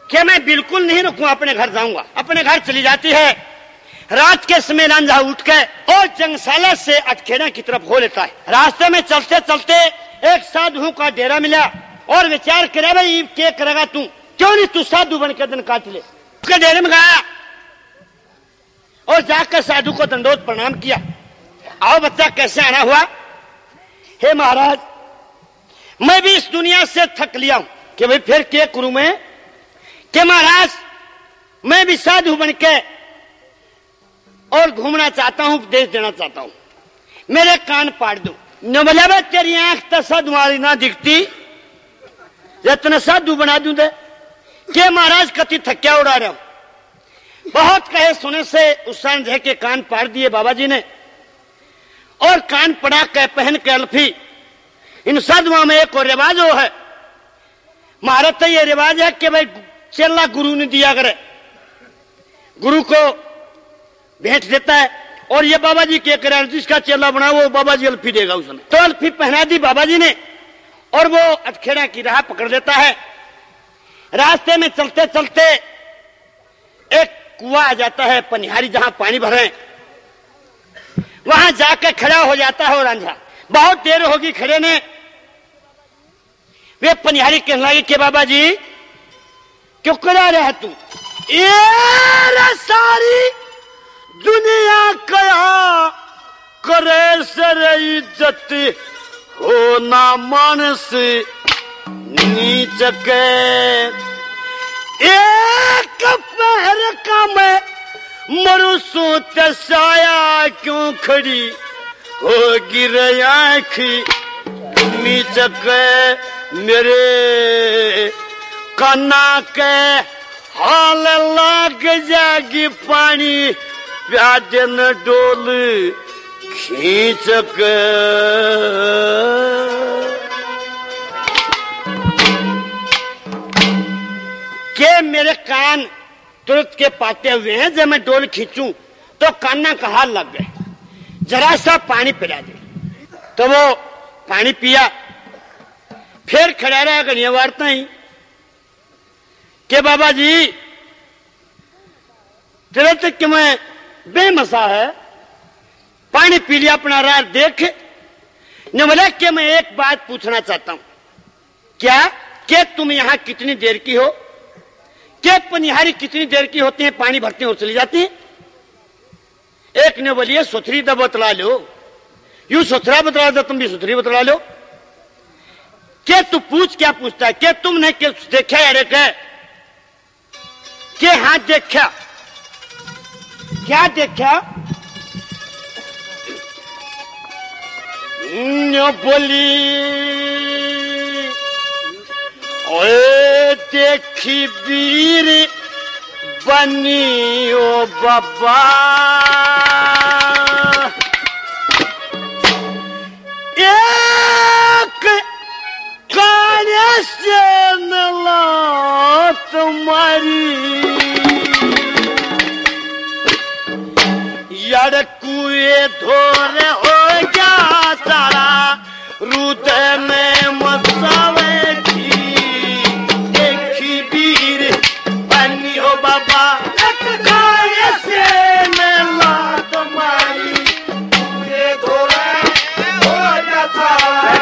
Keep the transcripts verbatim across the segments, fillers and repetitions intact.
कि मैं बिल्कुल नहीं रुकूं, अपने घर जाऊंगा। अपने घर चली जाती है। रात के समय रांझा उठ के और जंगशाला से अटखेड़ा की तरफ हो लेता है। रास्ते में चलते चलते एक साधु का डेरा मिला और विचार करे भाई क्या करेगा तू, क्यों नहीं तू साधु बन के दिन काट ले। उसके डेरे में गया और जाकर साधु को दंडोत प्रणाम किया। आओ बच्चा कैसे आना हुआ? हे महाराज, मैं भी इस दुनिया से थक लिया हूं कि भाई फिर क्या करूं मैं, कि महाराज मैं भी साधु बन के और घूमना चाहता हूं, उपदेश देना चाहता हूं, मेरे कान पाड़ दो। न बोला भाई तेरी आंख तो साधु मारी ना दिखती, जितना साधु बना दूं दे के महाराज कति थक्या उड़ा रहा हूं। बहुत कहे सुने से उस सांझे के कान पाड़ दिए बाबा जी ने और कान पड़ा के पहन के अल्फी। इन साधुओं में एक और रिवाज हो है, महाराज तो ये रिवाज है कि भाई चेला गुरु ने दिया करे, गुरु को भेंट देता है और ये बाबा जी क्या करे, जिसका चेला बना वो बाबा जी अल्फी देगा उसने। तो अल्फी पहना दी बाबा जी ने और वो अटखेड़ा की राह पकड़ लेता है। रास्ते में चलते चलते एक कुआं आ जाता है, पनिहारी, जहां पानी भरे, वहां जाकर खड़ा हो जाता है। और रांझा बहुत देर होगी खड़े ने। वे पनिहारी कहने लगे कि बाबा जी क्यों करा रहा तू? ये सारी दुनिया कया करे सर इज्जत हो ना मानस नीच के। एक पैर का मैं मरु सोच साया क्यों खड़ी हो गिर आँखी नीच के। मेरे काना के हाल लाग जागी पानी प्याजन डोल खींच के। के मेरे कान तुरंत के पाते हुए हैं, जब मैं डोल खींचूं तो कान्ना का हाल लग गए, जरा सा पानी पिला दे। तो वो पानी पिया, फिर खड़ा रहा गणिया वार्ता ही के बाबा जी तुरंत कि मैं बेमसा है, पानी पी लिया, अपना राह देख न बोला कि मैं एक बात पूछना चाहता हूं। क्या कि तुम यहां कितनी देर की हो? क्या पनिहारी कितनी देर की होती है, पानी भरते हैं और चली जाती है? एक ने बोलिए सुथरी तो बतला लो, यू सुथरा बतला दो, तुम भी सुथरी बतला लो। क्या तू पूछ, क्या पूछता है? क्या तुमने क्या देखा यार के? क्या हाथ देखा? क्या देखा? बोली ओए देखी वीर बनी ओ बाबा, एक काने से नला तुम्हारी यार कुए धोरे हो गया सारा रुदय में मसावे थी। देखी वीर बनी हो बाबा, एक काने से नला तुम्हारी कुए धोरे हो गया सारा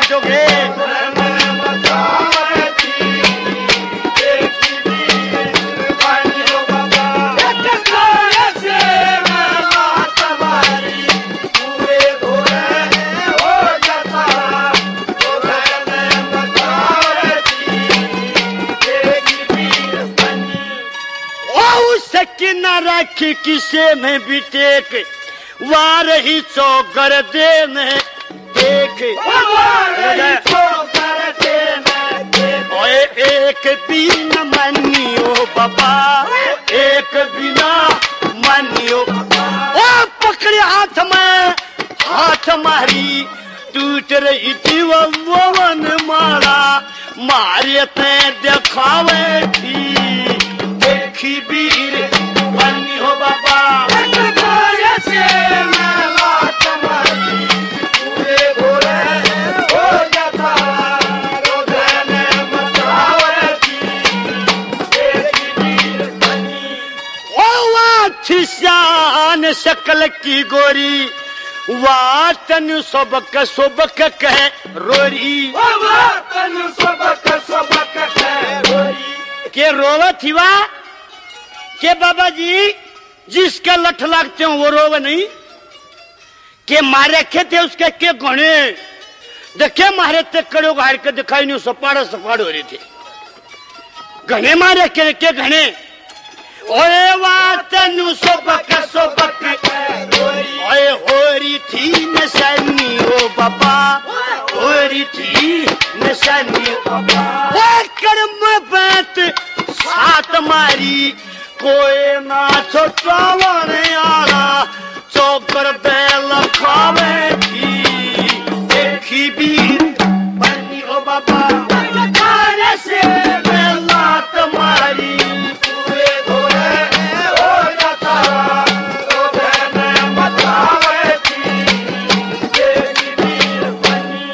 राखी किसे में भी टेक, वार ही चौकर दे में देख। एक बिना मनियो बाबा, एक बिना मनियो। ओ पकड़े हाथ में हाथ मारी, टूट रही थी वो वन मारा, मारे ते दिखावे थी। देखी वीर बनी हो बाबा, से पूरे भोरे हो जाता, रोदन मचावे थी। देखी थी शान शक्ल की गोरी, वातन सबक सबक कह रोरी, वातन सबक सबक कह रोरी। के रोवा थी वा के बाबा जी जिसके लठ लागते हो वो रोवे नहीं, के मारे के थे उसके के गणे देखे मारे ते कड़ो गाड़ के दिखाई नहीं, सपाड़ा सपाड़ हो रही थी, घने मारे के के घने। ओए वातनु सबक सबक ओए होरी थी निशानी ओ बाबा, होरी थी निशानी ओ बाबा। ओए कर्म बात सात मारी कोई ना छोटावन आला, चौकर बेल खावे थी देखी बीर बनी ओ बाबा, खाने से बेला तुम्हारी पूरे धोए हो जाता, रोबे में बतावे थी देखी बीर बनी।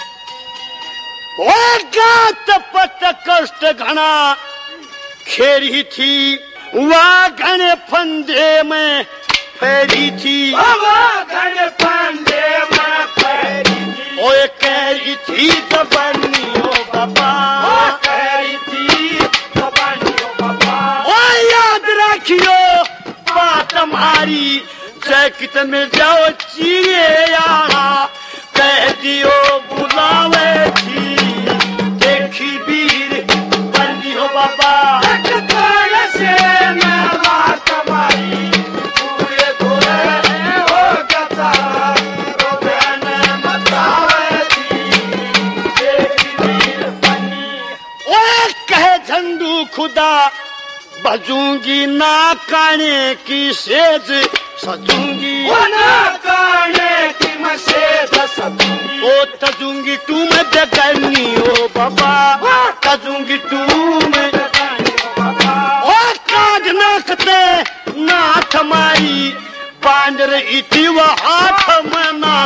ओ गात पत कष्ट घना खेरी थी, वह घने फंदे में फेरी थी, घने फंदे में फेरी थी। ओए कह थी तो बनी ओ बाबा, कह थी तो बनी ओ बाबा। ओ याद रखियो बात हमारी, जैकित में जाओ चिए यारा, कह दियो बुलावे थी देखी बीर बनी हो बाबा। से मैं बात हमारी पूरे धोए हो जाता, रोबे ने बतावे थी देखी बीर बनी। ओए कहे झंडू खुदा बजूंगी ना काने की सेज सजूंगी, वो ना काने की मैं सेज सजूंगी, ओ तजूंगी तू में जगनी ओ बाबा, तजूंगी तू में ओ काज नाकते नाथ मारी बांध रही थी वो हाथ में ना